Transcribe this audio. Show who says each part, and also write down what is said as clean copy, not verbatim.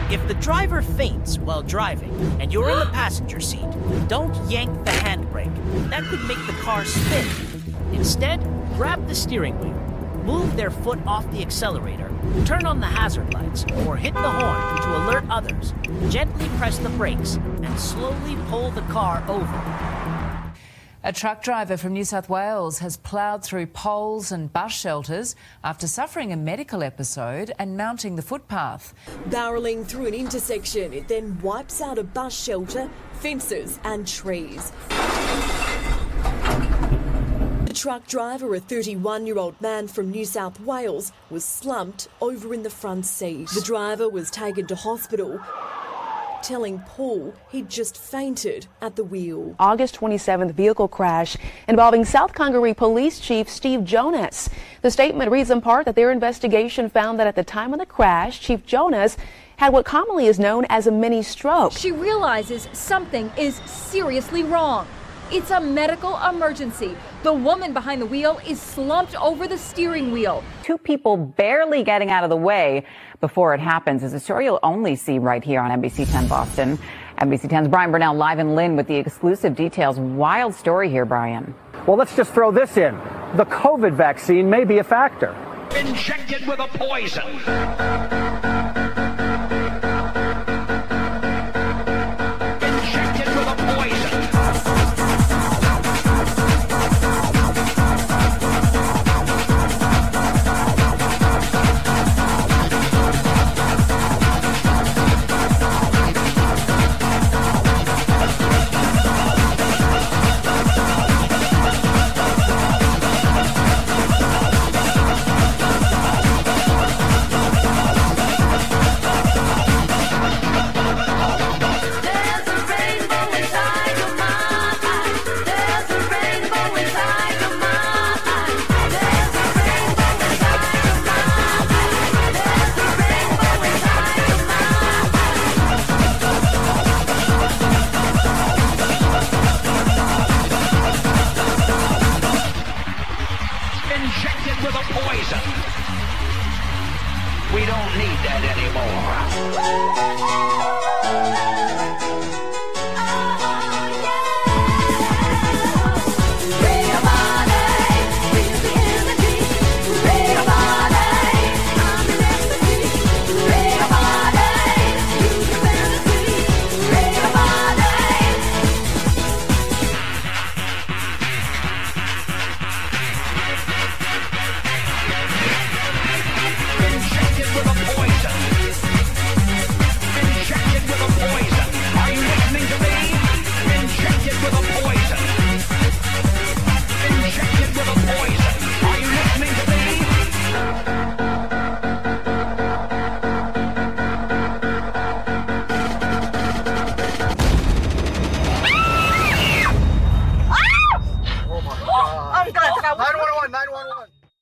Speaker 1: If the driver faints while driving and you're in the passenger seat, don't yank the handbrake. That could make the car spin. Instead, grab the steering wheel, move their foot off the accelerator, turn on the hazard lights, or hit the horn to alert others. Gently press the brakes and slowly pull the car over.
Speaker 2: A truck driver from New South Wales has ploughed through poles and bus shelters after suffering a medical episode and mounting the footpath.
Speaker 3: Barrelling through an intersection, it then wipes out a bus shelter, fences and trees. The truck driver, a 31-year-old man from New South Wales, was slumped over in the front seat. The driver was taken to hospital, telling Paul he'd just fainted at the wheel.
Speaker 4: August 27th vehicle crash involving South Congaree Police Chief Steve Jonas. The statement reads in part that their investigation found that at the time of the crash, Chief Jonas had what commonly is known as a mini stroke.
Speaker 5: She realizes something is seriously wrong. It's a medical emergency. The woman behind the wheel is slumped over the steering wheel.
Speaker 6: Two people barely getting out of the way before it happens is a story you'll only see right here on NBC 10 Boston. NBC 10's Brian Burnell live in Lynn with the exclusive details. Wild story here, Brian.
Speaker 7: Well, let's just throw this in. The COVID vaccine may be a factor.
Speaker 8: Injected with a poison. Injected with a poison. We don't need that anymore.